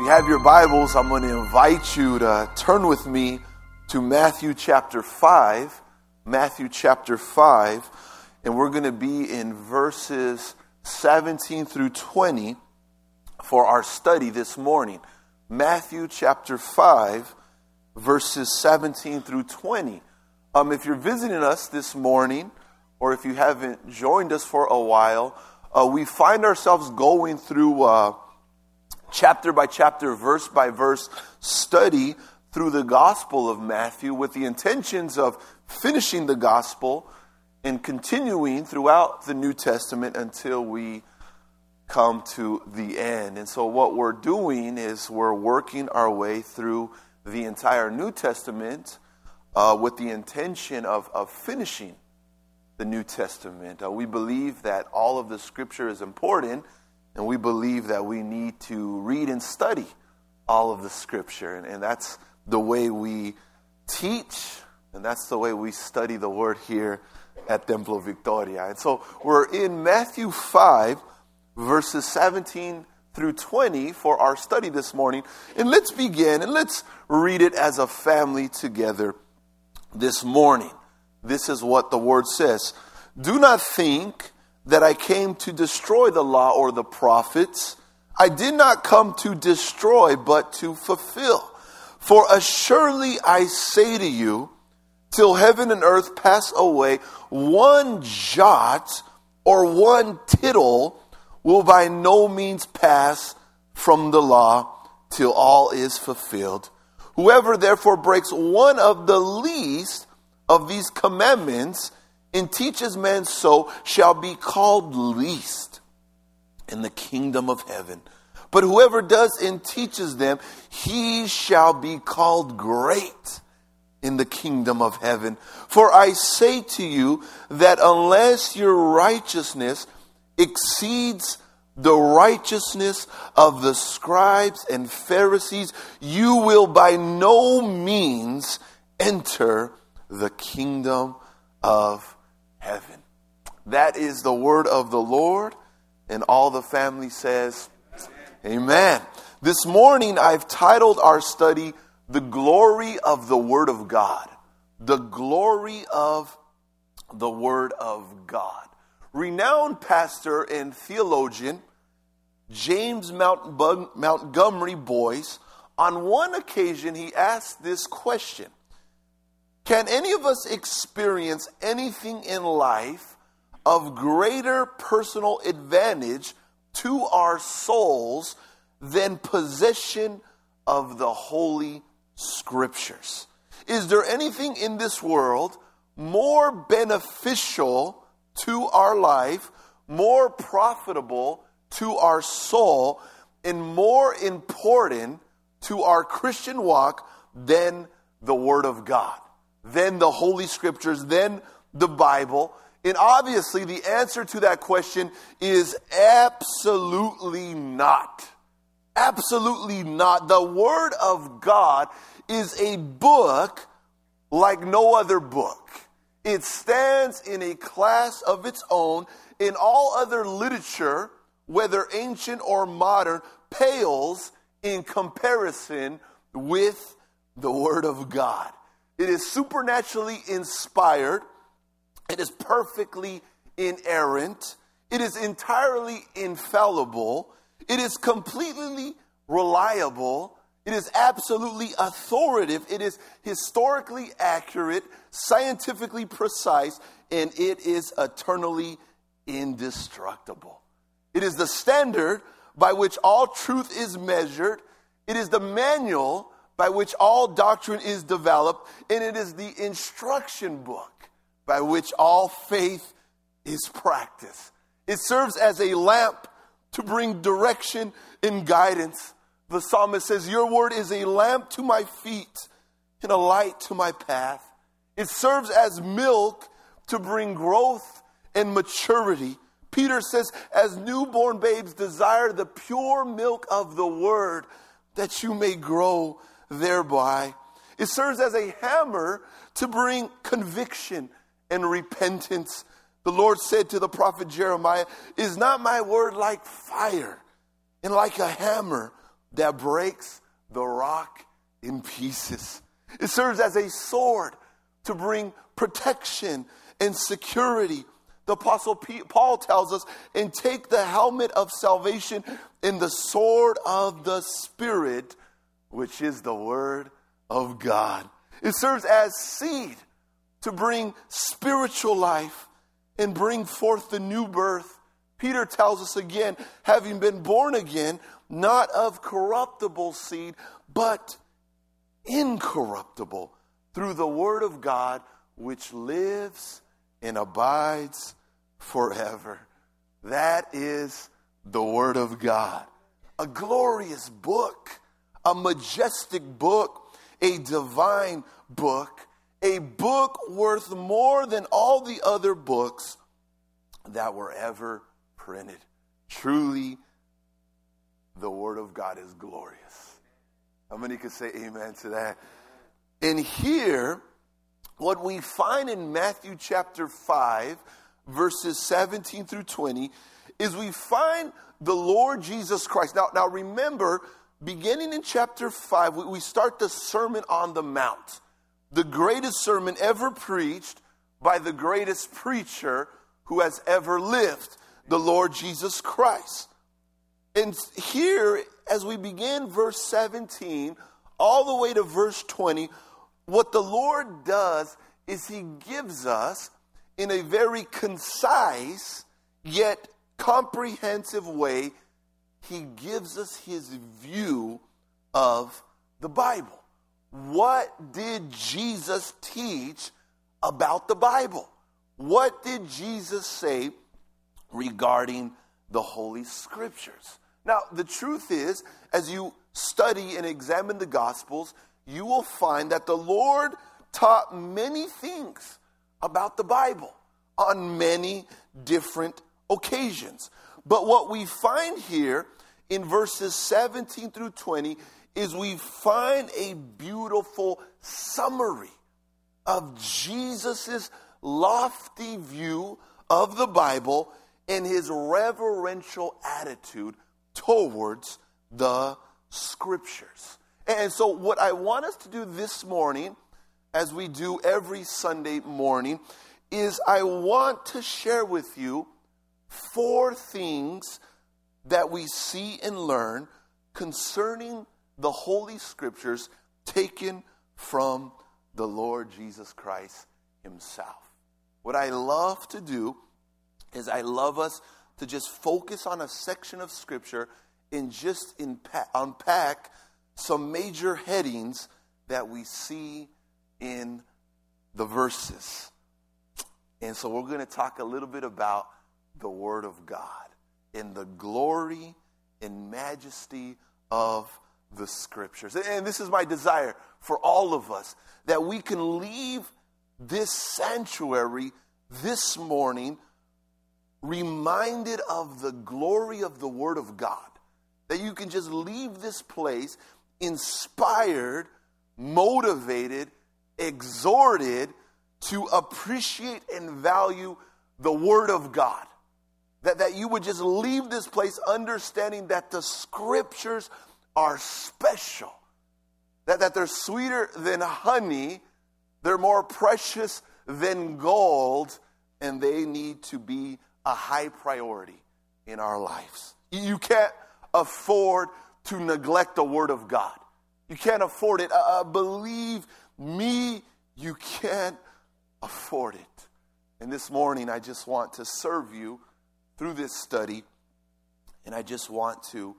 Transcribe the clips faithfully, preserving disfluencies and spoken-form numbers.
you have your Bibles, I'm going to invite you to turn with me to Matthew chapter five. Matthew chapter five. And we're going to be in verses seventeen through twenty for our study this morning. Matthew chapter five, verses seventeen through twenty. Um, if you're visiting us this morning, or if you haven't joined us for a while, uh, we find ourselves going through uh, chapter by chapter, verse by verse study through the Gospel of Matthew with the intentions of finishing the Gospel and continuing throughout the New Testament until we come to the end. And so what we're doing is we're working our way through the entire New Testament uh, with the intention of, of finishing the New Testament. Uh, we believe that all of the Scripture is important, and we believe that we need to read and study all of the Scripture. And, and that's the way we teach, and that's the way we study the Word here at Templo Victoria. And so we're in Matthew five, verses seventeen through twenty for our study this morning. And let's begin, and let's read it as a family together this morning. This is what the Word says. Do not think that I came to destroy the law or the prophets. I did not come to destroy, but to fulfill. For assuredly I say to you, till heaven and earth pass away, one jot or one tittle will by no means pass from the law till all is fulfilled. Whoever therefore breaks one of the least of these commandments and teaches men so shall be called least in the kingdom of heaven. But whoever does and teaches them, he shall be called great in the kingdom of heaven. For I say to you that unless your righteousness exceeds the righteousness of the scribes and Pharisees, you will by no means enter the kingdom of heaven. That is the word of the Lord, and all the family says, Amen. Amen. This morning I've titled our study, The Glory of the Word of God. The Glory of the Word of God. Renowned pastor and theologian James Mount Montgomery Boyce, on one occasion he asked this question: can any of us experience anything in life of greater personal advantage to our souls than possession of the Holy Scriptures? Is there anything in this world more beneficial to our life, more profitable to our soul, and more important to our Christian walk than the Word of God, than the Holy Scriptures, than the Bible? And obviously the answer to that question is absolutely not. Absolutely not. The Word of God is a book like no other book. It stands in a class of its own. In all other literature, whether ancient or modern, pales in comparison with the Word of God. It is supernaturally inspired. It is perfectly inerrant. It is entirely infallible. It is completely reliable. It is absolutely authoritative. It is historically accurate, scientifically precise, and it is eternally indestructible. It is the standard by which all truth is measured. It is the manual by which all doctrine is developed. And it is the instruction book by which all faith is practiced. It serves as a lamp to bring direction and guidance. The psalmist says, your word is a lamp to my feet and a light to my path. It serves as milk to bring growth and maturity. Peter says, as newborn babes desire the pure milk of the word, that you may grow thereby. It serves as a hammer to bring conviction and repentance. The Lord said to the prophet Jeremiah, is not my word like fire and like a hammer, that breaks the rock in pieces. It serves as a sword to bring protection and security. The Apostle Paul tells us, and take the helmet of salvation and the sword of the Spirit, which is the word of God. It serves as seed to bring spiritual life and bring forth the new birth. Peter tells us again, having been born again, not of corruptible seed, but incorruptible, through the word of God, which lives and abides forever. That is the word of God. A glorious book, a majestic book, a divine book, a book worth more than all the other books that were ever printed. Truly, the word of God is glorious. How many could say amen to that? And here, what we find in Matthew chapter five, verses seventeen through twenty, is we find the Lord Jesus Christ. Now, now remember, beginning in chapter five, we, we start the Sermon on the Mount, the greatest sermon ever preached by the greatest preacher who has ever lived, the Lord Jesus Christ. And here, as we begin verse seventeen, all the way to verse twenty, what the Lord does is he gives us, in a very concise yet comprehensive way, he gives us his view of the Bible. What did Jesus teach about the Bible? What did Jesus say regarding the Holy Scriptures? Now, the truth is, as you study and examine the Gospels, you will find that the Lord taught many things about the Bible on many different occasions. But what we find here in verses seventeen through twenty is we find a beautiful summary of Jesus's lofty view of the Bible and his reverential attitude towards the Scriptures. And so what I want us to do this morning, as we do every Sunday morning, is I want to share with you four things that we see and learn concerning the Holy Scriptures taken from the Lord Jesus Christ himself. What I love to do is I love us to just focus on a section of Scripture and just unpack, unpack some major headings that we see in the verses. And so we're going to talk a little bit about the Word of God and the glory and majesty of the Scriptures. And this is my desire for all of us, that we can leave this sanctuary this morning reminded of the glory of the Word of God. That you can just leave this place inspired, motivated, exhorted to appreciate and value the Word of God. That, that you would just leave this place understanding that the Scriptures are special. That, that they're sweeter than honey, they're more precious than gold, and they need to be a high priority in our lives. You can't afford to neglect the Word of God. You can't afford it. Uh, believe me, you can't afford it. And this morning, I just want to serve you through this study, and I just want to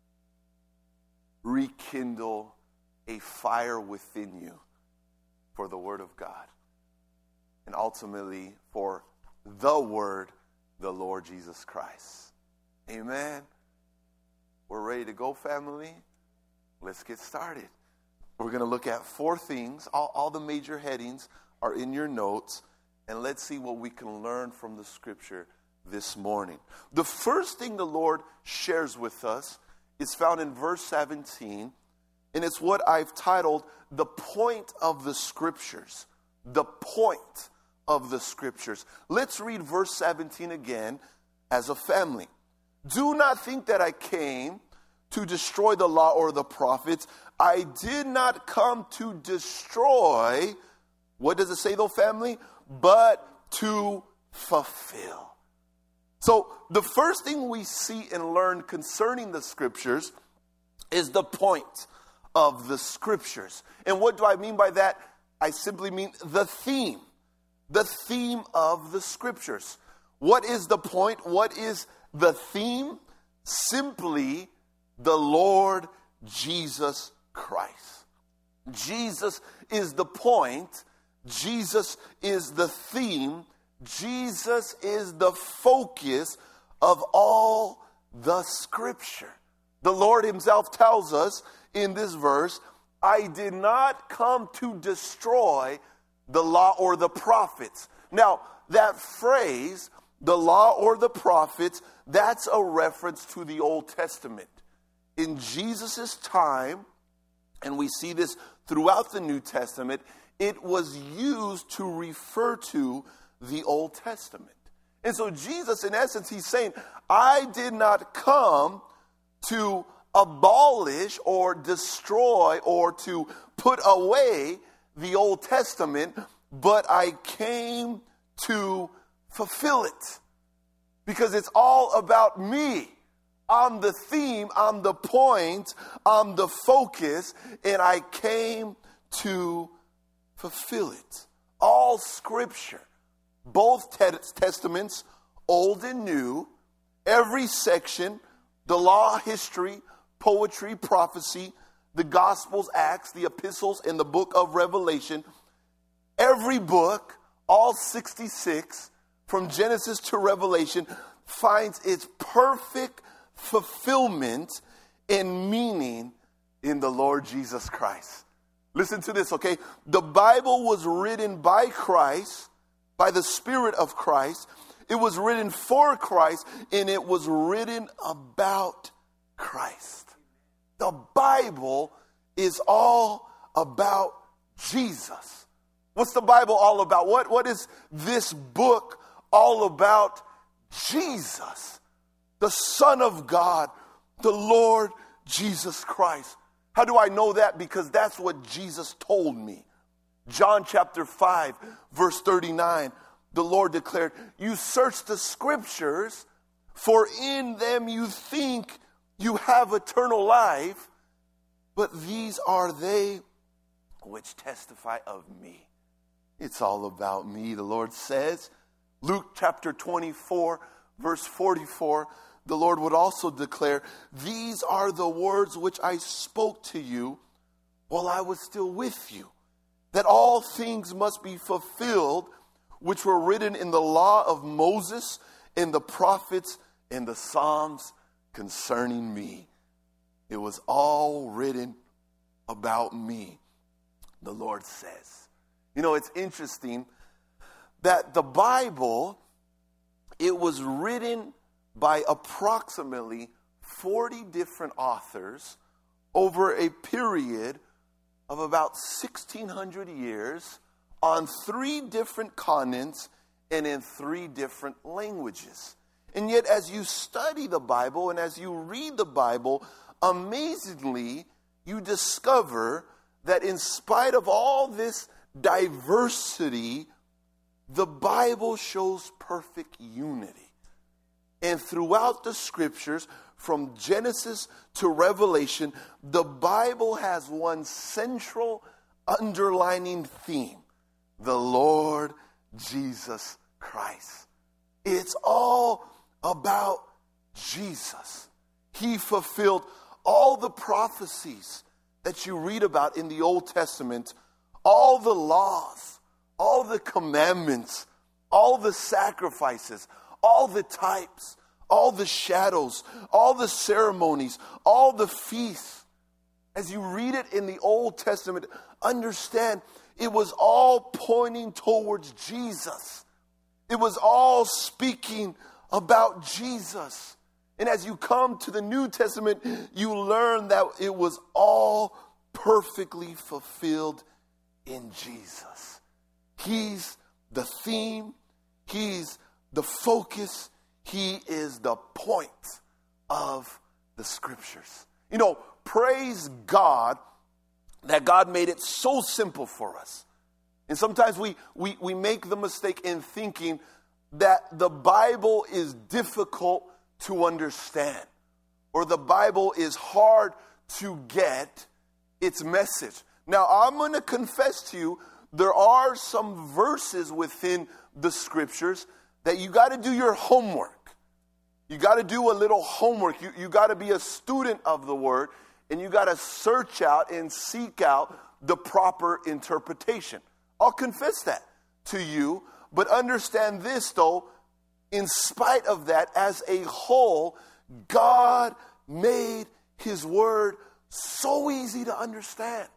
rekindle a fire within you for the Word of God, and ultimately for the Word, the Lord Jesus Christ. Amen. We're ready to go, family. Let's get started. We're going to look at four things. All, all the major headings are in your notes, and let's see what we can learn from the Scripture this morning. The first thing the Lord shares with us is found in verse seventeen, and it's what I've titled the point of the Scriptures. The point of the Scriptures. Let's read verse seventeen again as a family. Do not think that I came to destroy the law or the prophets. I did not come to destroy, what does it say though, family? But to fulfill. So the first thing we see and learn concerning the scriptures is the point of the scriptures. And what do I mean by that? I simply mean the theme. The theme of the scriptures. What is the point? What is the theme? Simply the Lord Jesus Christ. Jesus is the point. Jesus is the theme. Jesus is the focus of all the scripture. The Lord himself tells us in this verse, I did not come to destroy the law or the prophets. Now, that phrase, the law or the prophets, that's a reference to the Old Testament. In Jesus' time, and we see this throughout the New Testament, it was used to refer to the Old Testament. And so Jesus, in essence, he's saying, I did not come to abolish or destroy or to put away the Old Testament, but I came to fulfill it. Because it's all about me. I'm the theme, I'm the point, I'm the focus, and I came to fulfill it. All scripture, both testaments, old and new, every section, the law, history, poetry, prophecy, the Gospels, Acts, the epistles, and the book of Revelation, every book, all sixty-six, from Genesis to Revelation, finds its perfect fulfillment and meaning in the Lord Jesus Christ. Listen to this, okay? The Bible was written by Christ, by the Spirit of Christ. It was written for Christ, and it was written about Christ. The Bible is all about Jesus. What's the Bible all about? What, what is this book all about? Jesus, the Son of God, the Lord Jesus Christ. How do I know that? Because that's what Jesus told me. John chapter five, verse thirty-nine, the Lord declared, you search the scriptures, for in them you think you have eternal life, but these are they which testify of me. It's all about me, the Lord says. Luke chapter twenty-four, verse forty-four, the Lord would also declare, these are the words which I spoke to you while I was still with you, that all things must be fulfilled which were written in the law of Moses, in the prophets, in the Psalms concerning me. It was all written about me, the Lord says. You know, it's interesting that the Bible, it was written by approximately forty different authors over a period of about sixteen hundred years on three different continents and in three different languages. And yet, as you study the Bible and as you read the Bible, amazingly, you discover that in spite of all this diversity, the Bible shows perfect unity. And throughout the scriptures, from Genesis to Revelation, the Bible has one central underlining theme: the Lord Jesus Christ. It's all about Jesus. He fulfilled all the prophecies that you read about in the Old Testament, all the laws, all the commandments, all the sacrifices, all the types, all the shadows, all the ceremonies, all the feasts. As you read it in the Old Testament, understand it was all pointing towards Jesus. It was all speaking about Jesus. And as you come to the New Testament, you learn that it was all perfectly fulfilled in Jesus. He's the theme. He's the focus. He is the point of the scriptures. You know, praise God that God made it so simple for us. And sometimes we, we, we make the mistake in thinking that the Bible is difficult to understand, or the Bible is hard to get its message. Now, I'm going to confess to you, there are some verses within the scriptures that you got to do your homework. You got to do a little homework. You, you got to be a student of the word, and you got to search out and seek out the proper interpretation. I'll confess that to you, but understand this though, in spite of that, as a whole, God made his word so easy to understand.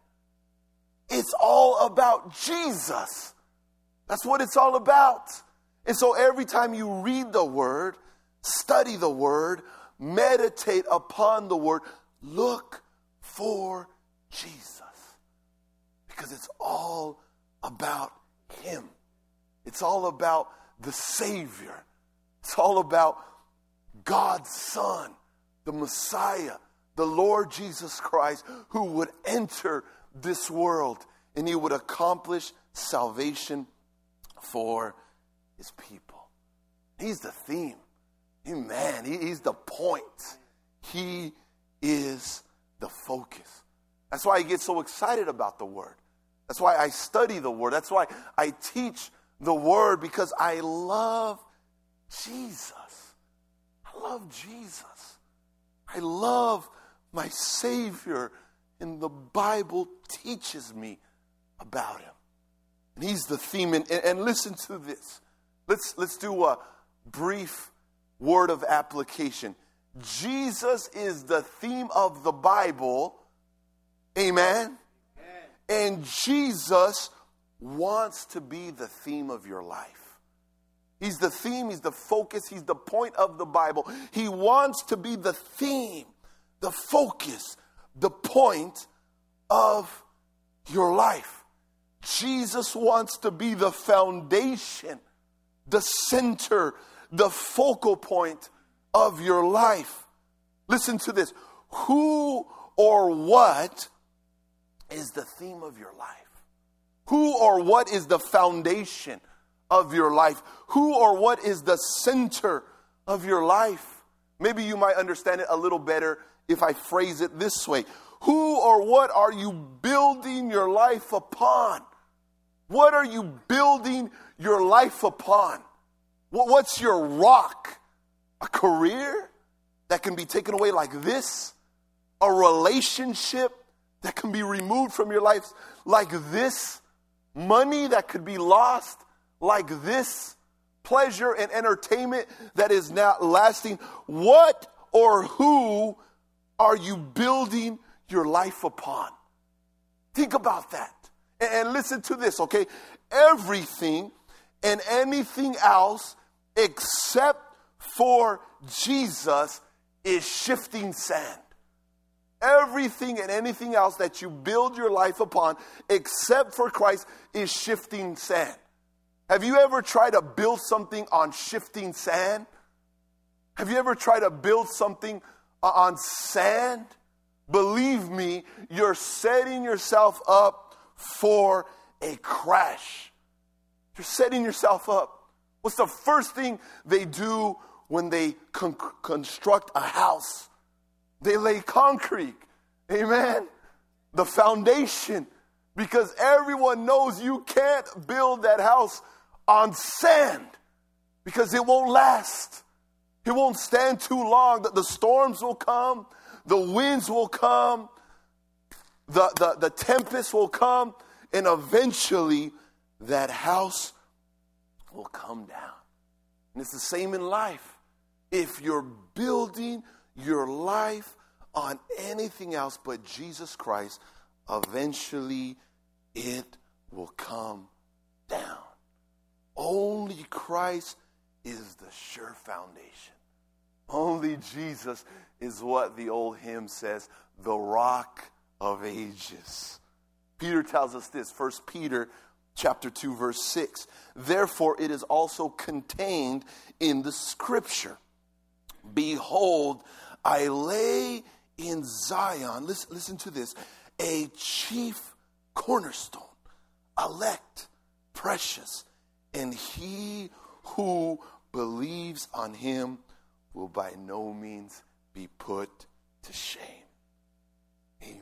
It's all about Jesus. That's what it's all about. And so every time you read the word, study the word, meditate upon the word, look for Jesus. Because it's all about him. It's all about the Savior. It's all about God's Son, the Messiah, the Lord Jesus Christ, who would enter this world and he would accomplish salvation for his people. He's the theme. Amen. He, he's the point. He is the focus. That's why I get so excited about the word. That's why I study the word. That's why I teach the word, because I love Jesus. I love Jesus. I love my Savior, and the Bible teaches me about him. And he's the theme. And, and listen to this. Let's, let's do a brief word of application. Jesus is the theme of the Bible. Amen. And Jesus wants to be the theme of your life. He's the theme, he's the focus, he's the point of the Bible. He wants to be the theme, the focus, the point of your life. Jesus wants to be the foundation, the center, the focal point of your life. Listen to this. Who or what is the theme of your life? Who or what is the foundation of your life? Who or what is the center of your life? Maybe you might understand it a little better if I phrase it this way. Who or what are you building your life upon? What are you building your life upon? What's your rock? A career that can be taken away like this? A relationship that can be removed from your life like this? Money that could be lost like this? Pleasure and entertainment that is not lasting? What or who are you building your life upon? Think about that. And listen to this, okay? Everything and anything else except for Jesus is shifting sand. Everything and anything else that you build your life upon except for Christ is shifting sand. Have you ever tried to build something on shifting sand? Have you ever tried to build something on sand? Believe me, you're setting yourself up for a crash. You're setting yourself up. What's the first thing they do when they con- construct a house? They lay concrete. Amen. The foundation. Because everyone knows you can't build that house on sand. Because it won't last. It won't stand too long. The, the storms will come. The winds will come. The, the, the tempest will come. And eventually that house will come down. And it's the same in life. If you're building your life on anything else but Jesus Christ, eventually it will come down. Only Christ is the sure foundation. Only Jesus is what the old hymn says, the rock of ages. Peter tells us this, First Peter chapter two, verse six. Therefore it is also contained in the scripture. Behold, I lay in Zion, listen, listen to this, a chief cornerstone, elect, precious, and he who believes on him will by no means be put to shame. Amen.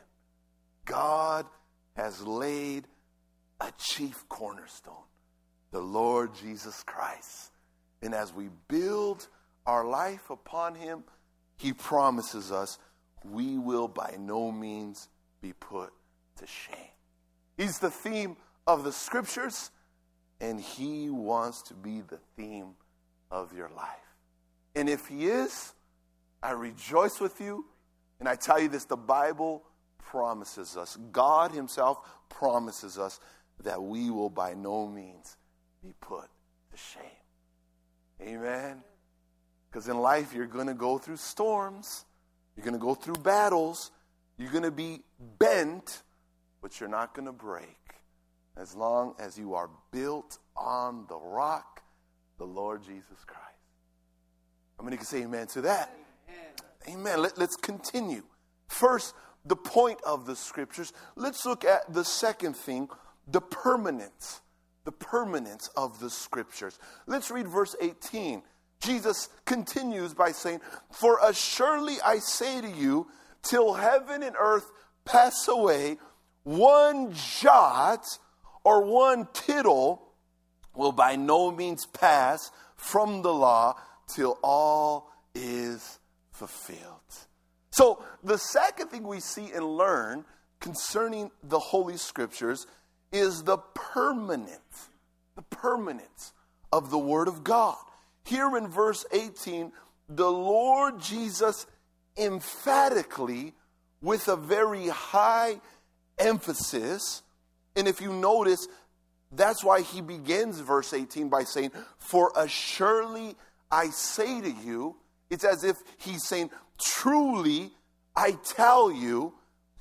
God has laid a chief cornerstone, the Lord Jesus Christ. And as we build our life upon him, he promises us we will by no means be put to shame. He's the theme of the scriptures, and he wants to be the theme of your life. And if he is, I rejoice with you. And I tell you this, the Bible promises us, God himself promises us that we will by no means be put to shame. Amen. Because in life, you're going to go through storms. You're going to go through battles. You're going to be bent, but you're not going to break. As long as you are built on the rock, the Lord Jesus Christ. How many can say amen to that? Amen. Amen. Let, let's continue. First, the point of the scriptures. Let's look at the second thing, the permanence. The permanence of the scriptures. Let's read verse eighteen. Jesus continues by saying, "For as surely I say to you, till heaven and earth pass away, one jot or one tittle will by no means pass from the law till all is fulfilled." So the second thing we see and learn concerning the Holy Scriptures is the permanence, the permanence of the Word of God. Here in verse eighteen, the Lord Jesus emphatically, with a very high emphasis, and if you notice, that's why he begins verse eighteen by saying, "For as surely I say to you," it's as if he's saying, truly, I tell you,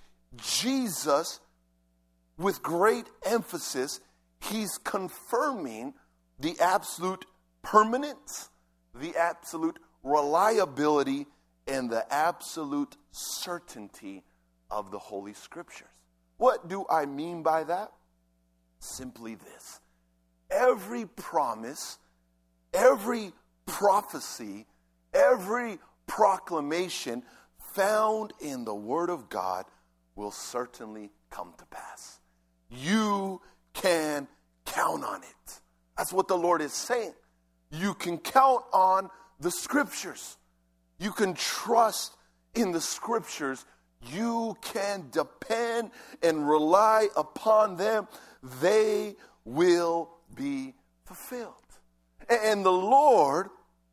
Jesus, with great emphasis, he's confirming the absolute permanence, the absolute reliability, and the absolute certainty of the Holy Scriptures. What do I mean by that? Simply this. Every promise, every prophecy, every proclamation found in the Word of God will certainly come to pass. You can count on it. That's what the Lord is saying. You can count on the Scriptures. You can trust in the Scriptures. You can depend and rely upon them. They will be fulfilled. And the Lord,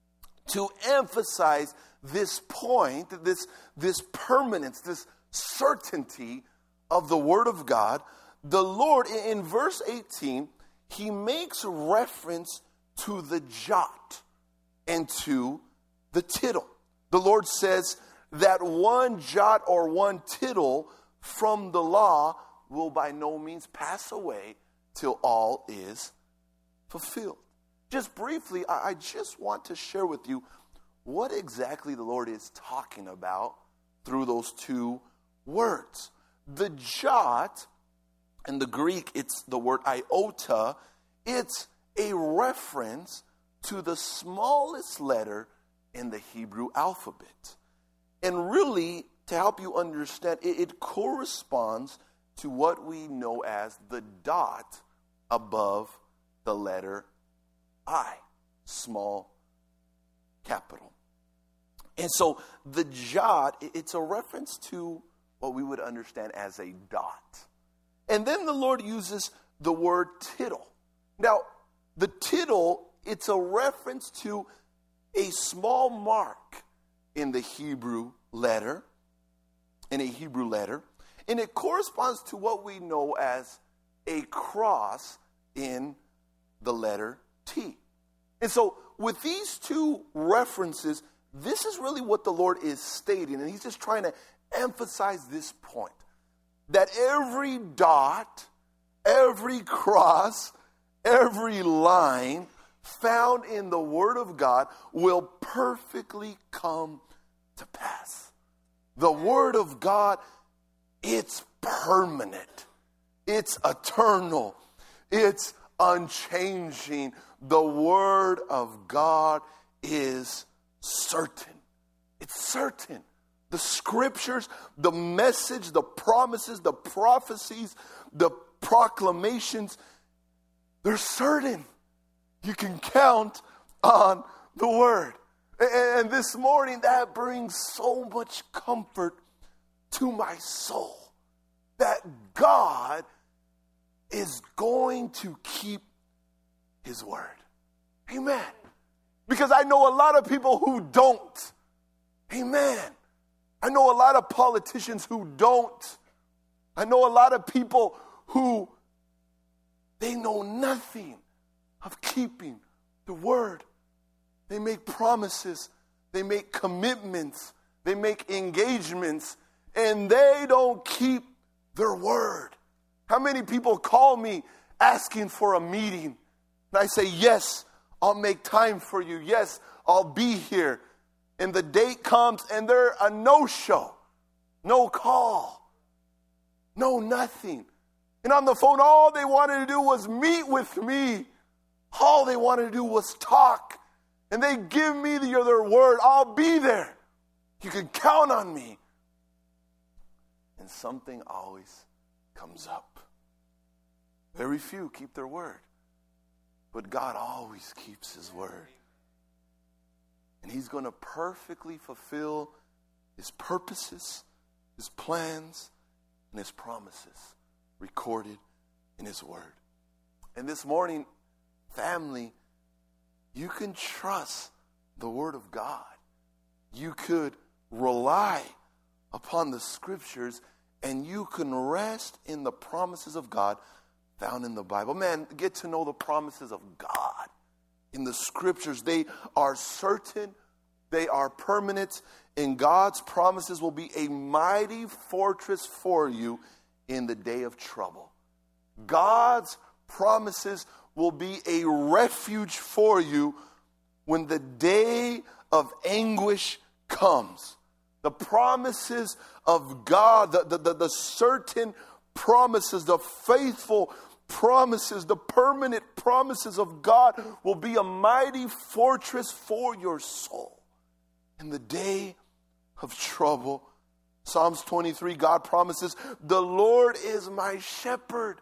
to emphasize this point, this, this permanence, this certainty of the Word of God, the Lord, in verse eighteen, he makes reference to the jot and to the tittle. The Lord says that one jot or one tittle from the law will by no means pass away till all is fulfilled. Just briefly, I just want to share with you what exactly the Lord is talking about through those two words. The jot, in the Greek, it's the word iota. It's a reference to the smallest letter in the Hebrew alphabet. And really, to help you understand, it, it corresponds to what we know as the dot above the letter I, small capital. And so the jot, it's a reference to what we would understand as a dot. And then the Lord uses the word tittle. Now, the tittle, it's a reference to a small mark in the Hebrew letter, in a Hebrew letter, and it corresponds to what we know as a cross in the letter T. And so with these two references, this is really what the Lord is stating, and he's just trying to emphasize this point, that every dot, every cross, every line found in the Word of God will perfectly come to pass. The Word of God, it's permanent. It's eternal. It's unchanging. The Word of God is certain. It's certain. The Scriptures, the message, the promises, the prophecies, the proclamations, they're certain. You can count on the Word. And this morning, that brings so much comfort to my soul that God is going to keep His Word. Amen. Because I know a lot of people who don't. Amen. I know a lot of politicians who don't. I know a lot of people who, they know nothing of keeping the Word. They make promises. They make commitments. They make engagements. And they don't keep their word. How many people call me asking for a meeting? And I say, yes, I'll make time for you. Yes, I'll be here. And the date comes and they're a no-show. No call. No nothing. And on the phone, all they wanted to do was meet with me. All they wanted to do was talk. And they give me the, their word. I'll be there. You can count on me. And something always comes up. Very few keep their word. But God always keeps His word. And He's going to perfectly fulfill His purposes, His plans, and His promises recorded in His word. And this morning, family, you can trust the Word of God. You could rely upon the Scriptures, and you can rest in the promises of God found in the Bible. Man, get to know the promises of God in the Scriptures. They are certain. They are permanent. And God's promises will be a mighty fortress for you in the day of trouble. God's promises will be a refuge for you when the day of anguish comes. The promises of God, the, the, the, the certain promises, the faithful promises, the permanent promises of God will be a mighty fortress for your soul in the day of trouble. Psalms twenty-three, God promises, the Lord is my shepherd.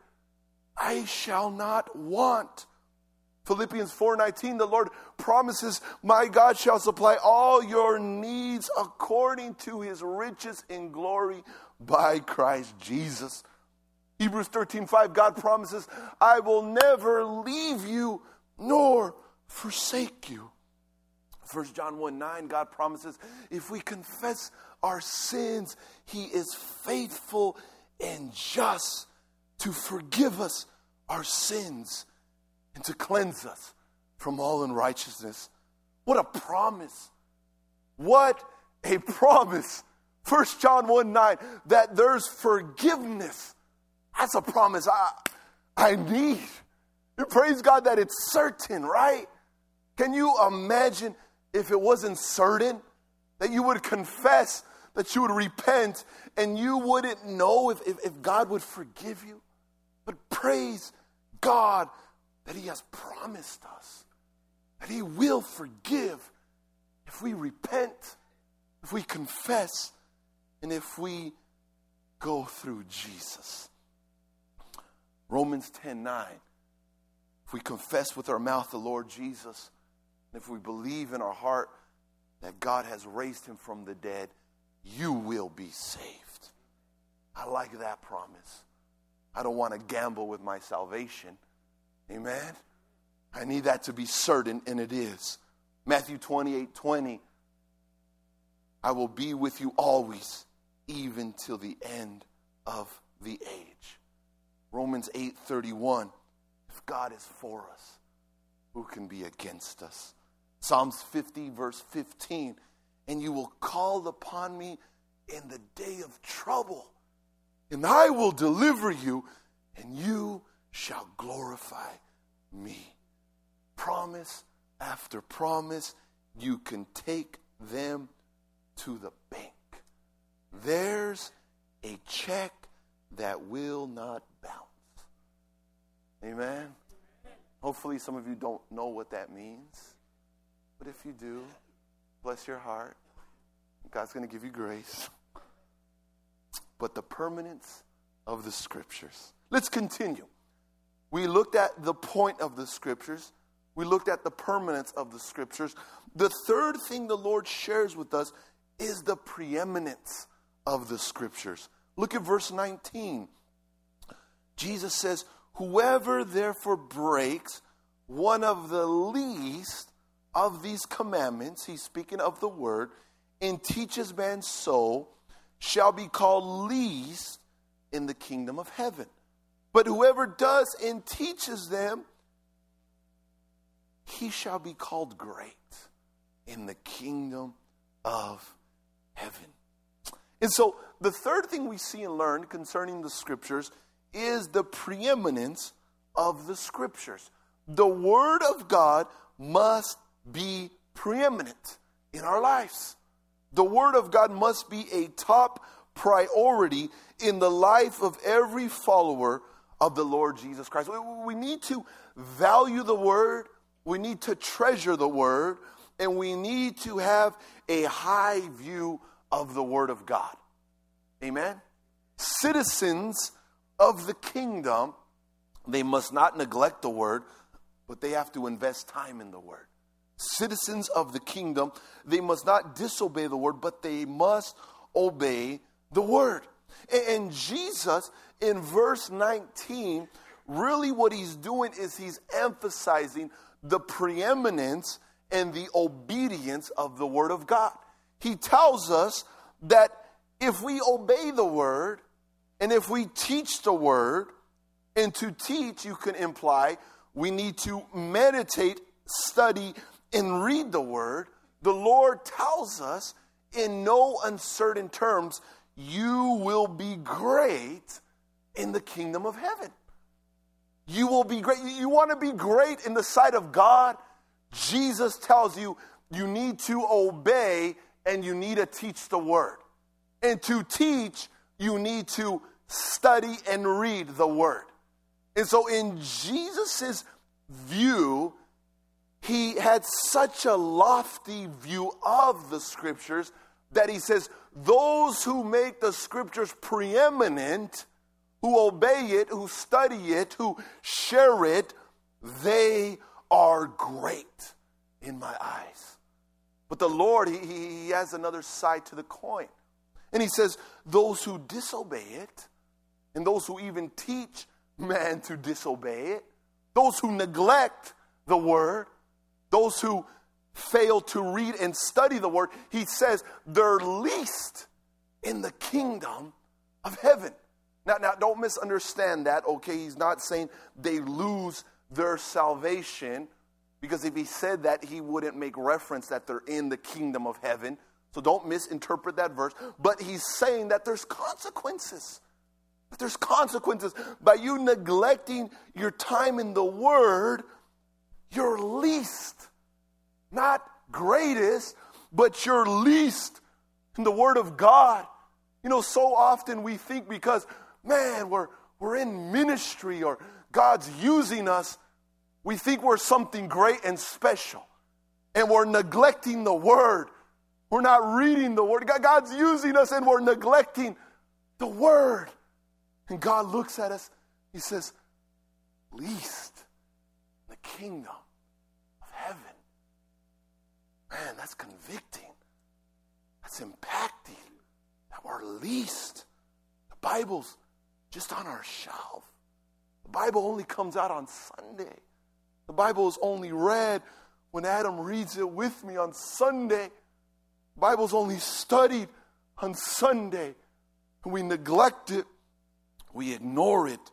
I shall not want. Philippians four nineteen, the Lord promises, my God shall supply all your needs according to His riches in glory by Christ Jesus. Hebrews thirteen five, God promises, I will never leave you nor forsake you. First John one nine, God promises, if we confess our sins, He is faithful and just to forgive us our sins and to cleanse us from all unrighteousness. What a promise. What a promise. First John one nine, that there's forgiveness. That's a promise I, I need. And praise God that it's certain, right? Can you imagine if it wasn't certain that you would confess, that you would repent, and you wouldn't know if, if, if God would forgive you? But praise God that He has promised us that He will forgive if we repent, if we confess, and if we go through Jesus. Romans ten nine. If we confess with our mouth the Lord Jesus, and if we believe in our heart that God has raised Him from the dead, you will be saved. I like that promise. I don't want to gamble with my salvation. Amen? I need that to be certain, and it is. Matthew twenty-eight twenty. I will be with you always, even till the end of the age. Romans eight thirty-one. If God is for us, who can be against us? Psalms fifty, verse fifteen. And you will call upon me in the day of trouble, and I will deliver you, and you shall glorify me. Promise after promise, you can take them to the bank. there's a check that will not bounce. Amen? Hopefully some of you don't know what that means. But if you do, bless your heart. God's going to give you grace. But the permanence of the Scriptures. Let's continue. We looked at the point of the Scriptures. We looked at the permanence of the Scriptures. The third thing the Lord shares with us is the preeminence of the Scriptures. Look at verse nineteen. Jesus says, whoever therefore breaks one of the least of these commandments, he's speaking of the word, and teaches man so, shall be called least in the kingdom of heaven. But whoever does and teaches them, he shall be called great in the kingdom of heaven. And so the third thing we see and learn concerning the Scriptures is the preeminence of the Scriptures. The Word of God must be preeminent in our lives. The Word of God must be a top priority in the life of every follower of the Lord Jesus Christ. We need to value the Word, we need to treasure the Word, and we need to have a high view of the Word of God. Amen? Citizens of the kingdom, they must not neglect the Word, but they have to invest time in the Word. Citizens of the kingdom, they must not disobey the Word, but they must obey the Word. And Jesus, in verse nineteen, really what he's doing is he's emphasizing the preeminence and the obedience of the Word of God. He tells us that if we obey the Word, and if we teach the Word, and to teach, you can imply, we need to meditate, study, and read the Word. The Lord tells us in no uncertain terms, you will be great in the kingdom of heaven. You will be great. You want to be great in the sight of God? Jesus tells you, you need to obey and you need to teach the Word. And to teach, you need to study and read the Word. And so in Jesus' view, he had such a lofty view of the Scriptures that he says, those who make the Scriptures preeminent, who obey it, who study it, who share it, they are great in my eyes. But the Lord, he, he has another side to the coin. And he says, those who disobey it, and those who even teach man to disobey it, those who neglect the Word, those who fail to read and study the Word, he says they're least in the kingdom of heaven. Now, now, don't misunderstand that, okay? He's not saying they lose their salvation, because if he said that, he wouldn't make reference that they're in the kingdom of heaven. So don't misinterpret that verse. But he's saying that there's consequences. That there's consequences. By you neglecting your time in the Word, you're least. Not greatest, but you're least in the Word of God. You know, so often we think because, man, we're, we're in ministry or God's using us, we think we're something great and special. And we're neglecting the Word. We're not reading the Word. God's using us and we're neglecting the Word. And God looks at us, he says, least in the kingdom of heaven. Man, that's convicting. That's impacting. That we're least. The Bible's just on our shelf. The Bible only comes out on Sunday. The Bible is only read when Adam reads it with me on Sunday. The Bible's only studied on Sunday. And we neglect it. We ignore it.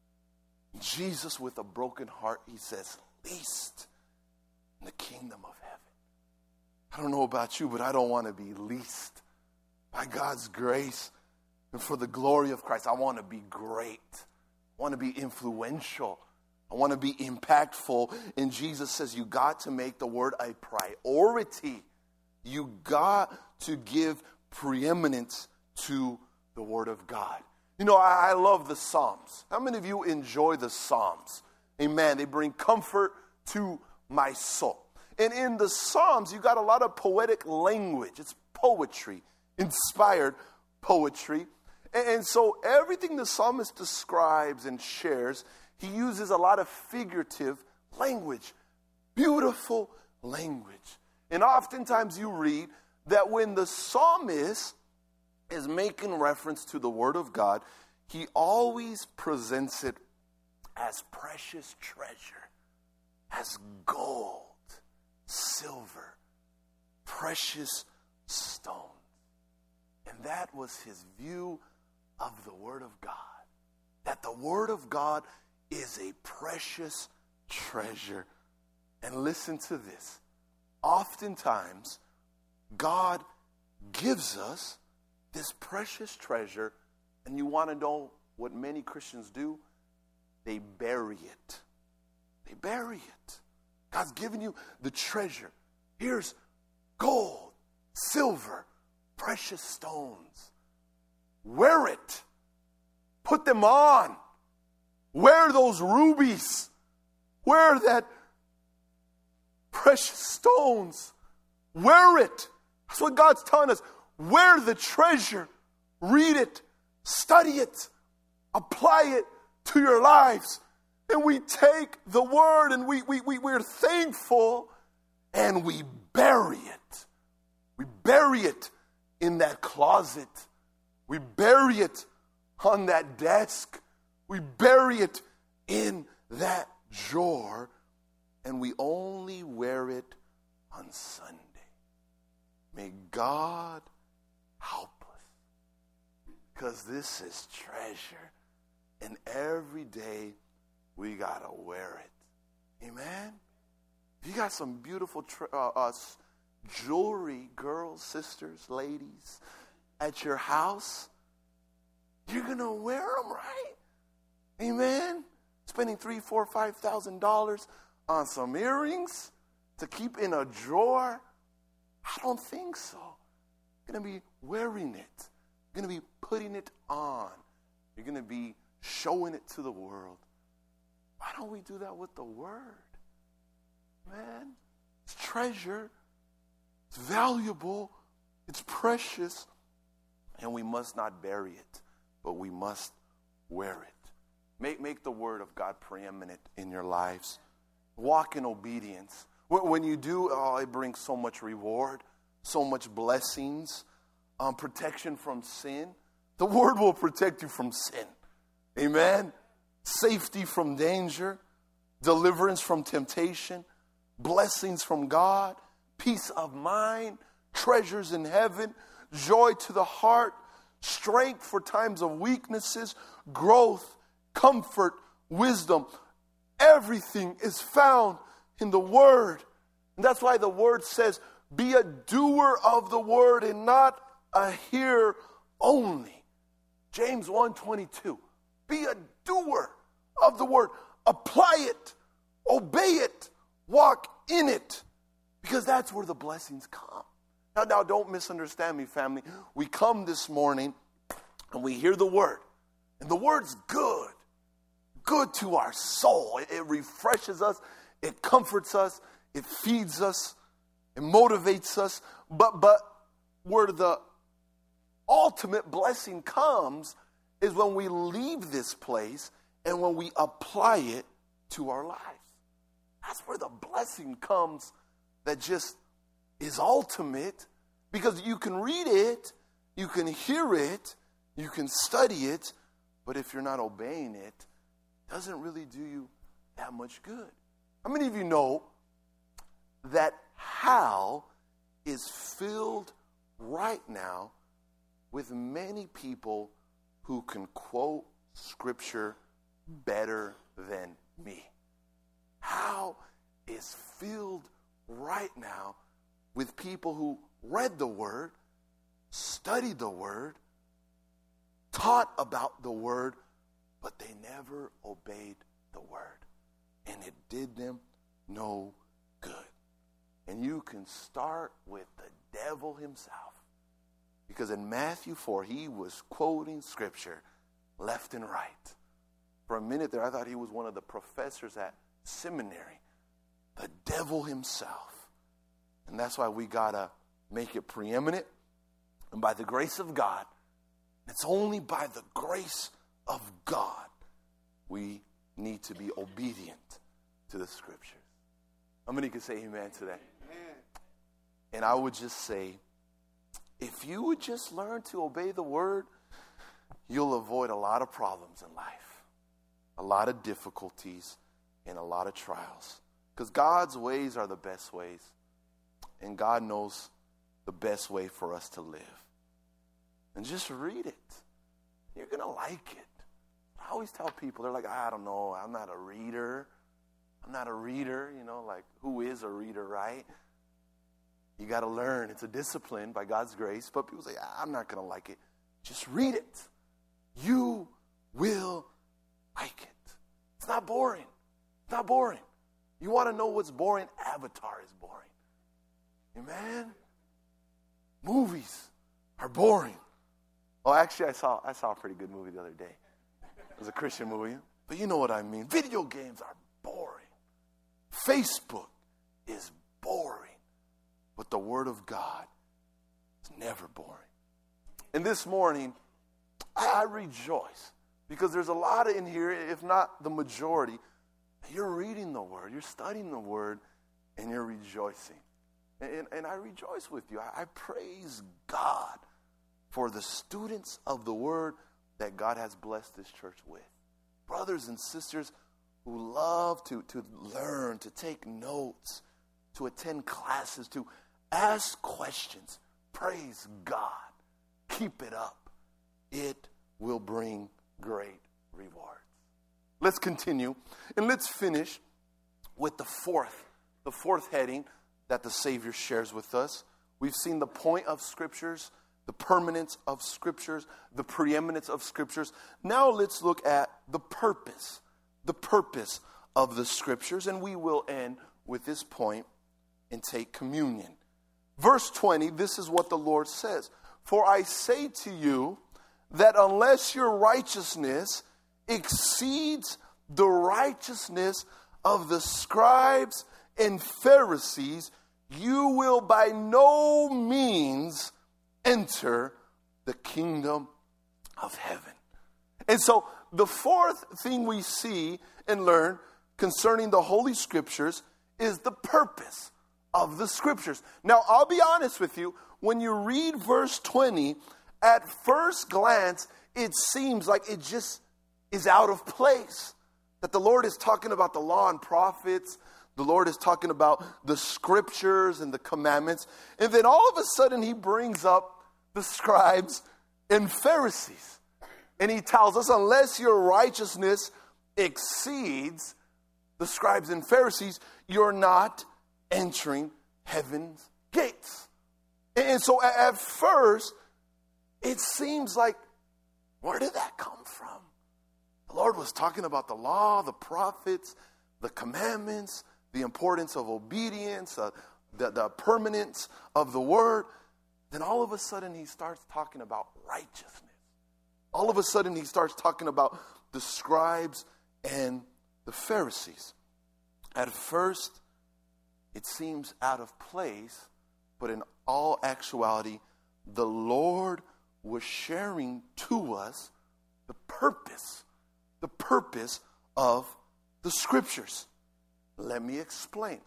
Jesus, with a broken heart, he says, least in the kingdom of heaven. I don't know about you, but I don't want to be least. By God's grace and for the glory of Christ, I want to be great. I want to be influential. I want to be impactful. And Jesus says you got to make the Word a priority. You got to give preeminence to the Word of God. You know, I, I love the Psalms. How many of you enjoy the Psalms? Amen. They bring comfort to my soul. And in the Psalms, you got a lot of poetic language. It's poetry, inspired poetry. And, and so everything the psalmist describes and shares, he uses a lot of figurative language, beautiful language. And oftentimes you read that when the psalmist is making reference to the Word of God, he always presents it as precious treasure, as gold, silver, precious stones. And that was his view of the Word of God. That the Word of God is a precious treasure. And listen to this. Oftentimes, God gives us this precious treasure, and you want to know what many Christians do? They bury it. They bury it. God's given you the treasure. Here's gold, silver, precious stones. Wear it. Put them on. Wear those rubies. Wear that precious stones. Wear it. That's what God's telling us. Wear the treasure. Read it. Study it. Apply it to your lives. And we take the Word and we, we, we, we're thankful and we bury it. We bury it in that closet. We bury it on that desk. We bury it in that drawer. And we only wear it on Sunday. May God help us. Because this is treasure. And every day we got to wear it. Amen? If you got some beautiful tre- uh, uh, jewelry, girls, sisters, ladies, at your house, you're going to wear them, right? Amen? Spending three, four, five thousand dollars on some earrings to keep in a drawer? I don't think so. You're going to be wearing it. You're going to be putting it on. You're going to be showing it to the world. Why don't we do that with the Word? Man, it's treasure. It's valuable. It's precious. And we must not bury it, but we must wear it. Make, make the Word of God preeminent in your lives. Walk in obedience. When you do, oh, it brings so much reward, so much blessings, um, protection from sin. The Word will protect you from sin. Amen? Safety from danger, deliverance from temptation, blessings from God, peace of mind, treasures in heaven, joy to the heart, strength for times of weaknesses, growth, comfort, wisdom. Everything is found in the Word. And that's why the Word says, be a doer of the Word and not a hearer only. James one twenty-two. Be a doer of the Word. Apply it. Obey it. Walk in it. Because that's where the blessings come. Now, now, don't misunderstand me, family. We come this morning and we hear the Word. And the Word's good. Good to our soul. It, it refreshes us. It comforts us. It feeds us. It motivates us. But, but where the ultimate blessing comes is when we leave this place and when we apply it to our lives. That's where the blessing comes that just is ultimate, because you can read it, you can hear it, you can study it, but if you're not obeying it, it doesn't really do you that much good. How many of you know that Hal is filled right now with many people who can quote Scripture better than me? Hal is filled right now with people who read the Word, studied the Word, taught about the Word, but they never obeyed the Word. And it did them no good. And you can start with the devil himself. Because in Matthew four, he was quoting scripture left and right. For a minute there, I thought he was one of the professors at seminary, the devil himself. And that's why we got to make it preeminent. And by the grace of God, it's only by the grace of God we need to be obedient to the scriptures. How many can say amen to that? Amen. And I would just say, if you would just learn to obey the word, you'll avoid a lot of problems in life, a lot of difficulties, and a lot of trials. Because God's ways are the best ways, and God knows the best way for us to live. And just read it. You're going to like it. I always tell people, they're like, I don't know, I'm not a reader. I'm not a reader, you know, like, who is a reader, right? You got to learn. It's a discipline by God's grace. But people say, I'm not going to like it. Just read it. You will like it. It's not boring. It's not boring. You want to know what's boring? Avatar is boring. Amen? Movies are boring. Oh, actually, I saw I saw a pretty good movie the other day. It was a Christian movie. But you know what I mean. Video games are boring. Facebook is boring. But the Word of God is never boring. And this morning, I, I rejoice. Because there's a lot in here, if not the majority, you're reading the Word, you're studying the Word, and you're rejoicing. And, and, and I rejoice with you. I, I praise God for the students of the Word that God has blessed this church with. Brothers and sisters who love to, to learn, to take notes, to attend classes, to ask questions. Praise God. Keep it up. It will bring great rewards. Let's continue, and let's finish with the fourth, the fourth heading that the Savior shares with us. We've seen the point of Scriptures, the permanence of Scriptures, the preeminence of Scriptures. Now let's look at the purpose, the purpose of the Scriptures, and we will end with this point and take communion. Verse twenty, this is what the Lord says. For I say to you that unless your righteousness exceeds the righteousness of the scribes and Pharisees, you will by no means enter the kingdom of heaven. And so the fourth thing we see and learn concerning the Holy Scriptures is the purpose of the Scriptures. Now, I'll be honest with you. When you read verse twenty, at first glance, it seems like it just is out of place. That the Lord is talking about the law and prophets. The Lord is talking about the Scriptures and the commandments. And then all of a sudden, he brings up the scribes and Pharisees. And he tells us, unless your righteousness exceeds the scribes and Pharisees, you're not entering heaven's gates. And so at first, it seems like, where did that come from? The Lord was talking about the law, the prophets, the commandments, the importance of obedience, uh, the, the permanence of the word. Then all of a sudden, he starts talking about righteousness. All of a sudden, he starts talking about the scribes and the Pharisees. At first, it seems out of place, but in all actuality, the Lord was sharing to us the purpose, the purpose of the Scriptures. Let me explain.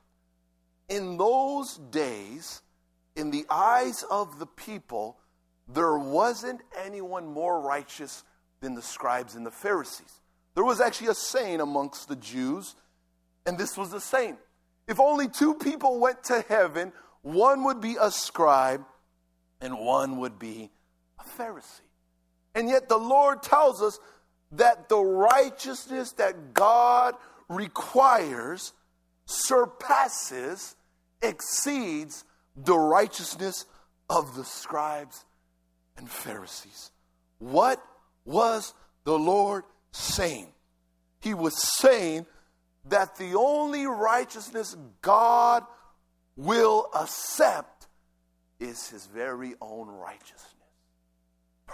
In those days, in the eyes of the people, there wasn't anyone more righteous than the scribes and the Pharisees. There was actually a saying amongst the Jews, and this was the saying. If only two people went to heaven, one would be a scribe and one would be a Pharisee. And yet the Lord tells us that the righteousness that God requires surpasses, exceeds the righteousness of the scribes and Pharisees. What was the Lord saying? He was saying that the only righteousness God will accept is his very own righteousness.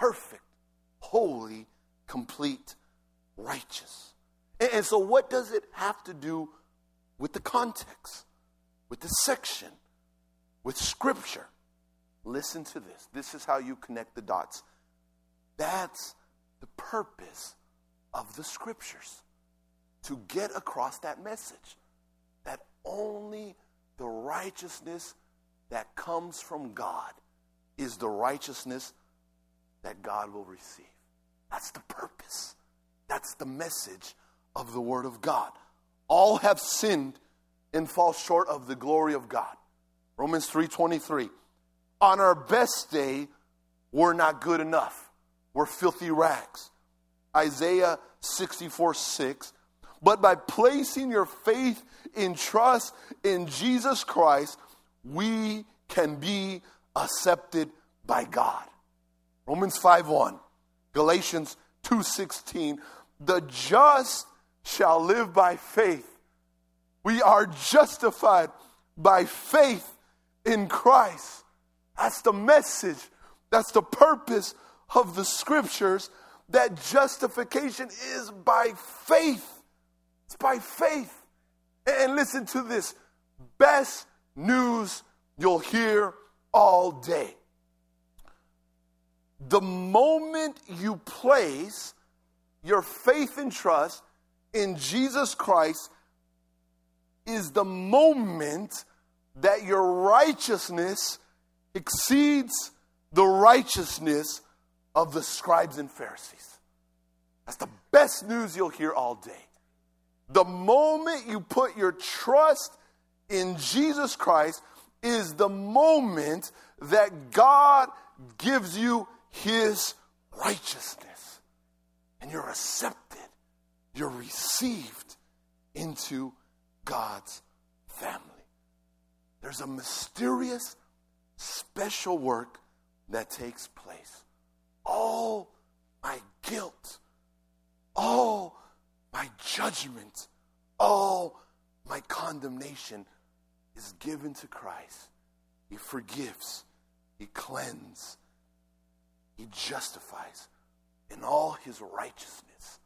perfect, holy, complete, righteous. And, and so what does it have to do with the context, with the section, with Scripture? Listen to this. This is how you connect the dots. That's the purpose of the Scriptures, to get across that message, that only the righteousness that comes from God is the righteousness that God will receive. That's the purpose. That's the message of the Word of God. All have sinned and fall short of the glory of God. Romans three twenty-three. On our best day, we're not good enough. We're filthy rags. Isaiah sixty-four six. But by placing your faith and trust in Jesus Christ, we can be accepted by God. Romans five one. Galatians two sixteen. The just shall live by faith. We are justified by faith in Christ. That's the message. That's the purpose of the Scriptures, that justification is by faith. It's by faith. And listen to this. Best news you'll hear all day. The moment you place your faith and trust in Jesus Christ is the moment that your righteousness exceeds the righteousness of the scribes and Pharisees. That's the best news you'll hear all day. The moment you put your trust in Jesus Christ is the moment that God gives you His righteousness. And you're accepted. You're received into God's family. There's a mysterious, special work that takes place. All my guilt, all my judgment, all my condemnation is given to Christ. He forgives, He cleanses, He justifies in all His righteousness,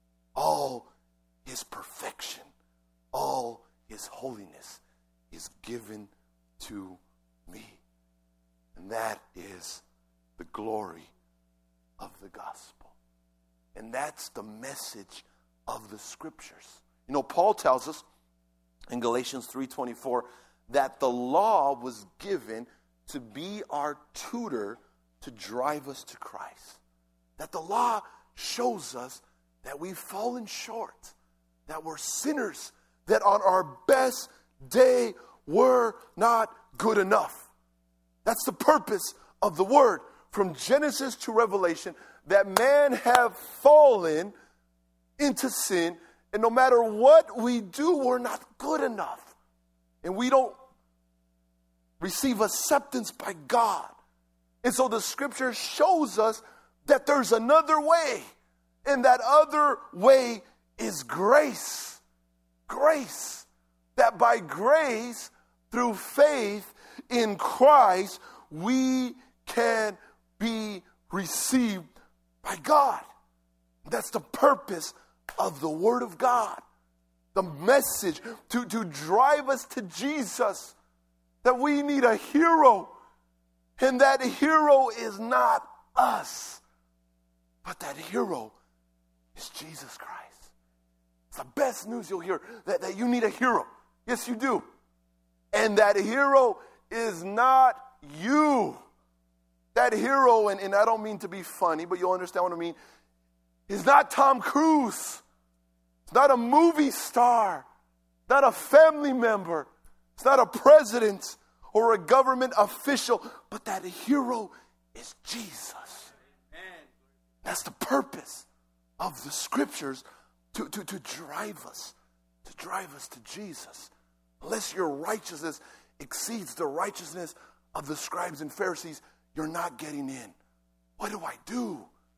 all His perfection, all His holiness is given to me. And that is the glory of the gospel. And that's the message of the Scriptures. You know, Paul tells us in Galatians three twenty-four that the law was given to be our tutor to drive us to Christ. That the law shows us that we've fallen short, that we're sinners, that on our best day we're not good enough. That's the purpose of the Word from Genesis to Revelation, that man have fallen into sin, and no matter what we do, we're not good enough. And we don't receive acceptance by God. And so the Scripture shows us that there's another way, and that other way is grace. Grace. That by grace, through faith in Christ, we can be received by God. That's the purpose of the Word of God. The message to, to drive us to Jesus. That we need a hero. And that hero is not us. But that hero is Jesus Christ. It's the best news you'll hear. That, that you need a hero. Yes, you do. And that hero is not you. That hero, and, and I don't mean to be funny, but you'll understand what I mean, is not Tom Cruise. It's not a movie star. Not a family member. It's not a president or a government official. But that hero is Jesus. Amen. That's the purpose of the Scriptures, to, to, to drive us, to drive us to Jesus. Unless your righteousness exceeds the righteousness of the scribes and Pharisees, you're not getting in. What do I do?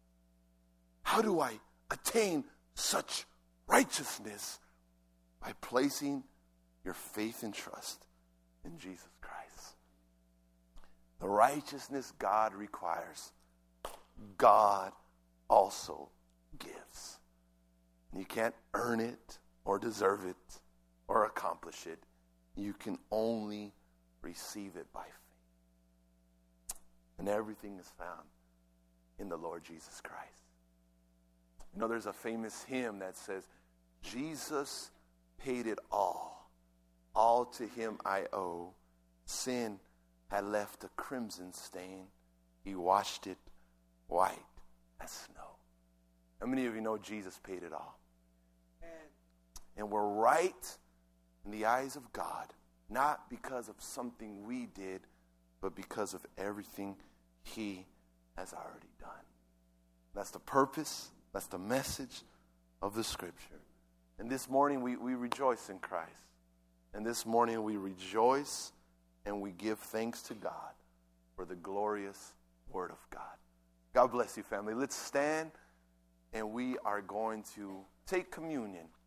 How do I attain such righteousness? By placing your faith and trust in Jesus Christ. The righteousness God requires God also gives. You can't earn it or deserve it or accomplish it. You can only receive it by faith. And everything is found in the Lord Jesus Christ. You know, there's a famous hymn that says, Jesus paid it all. All to him I owe. Sin had left a crimson stain. He washed it white as snow. How many of you know Jesus paid it all? And we're right in the eyes of God, not because of something we did, but because of everything he has already done. That's the purpose, that's the message of the Scripture. And this morning we, we rejoice in Christ. And this morning we rejoice and we give thanks to God for the glorious Word of God. God bless you, family. Let's stand and we are going to take communion.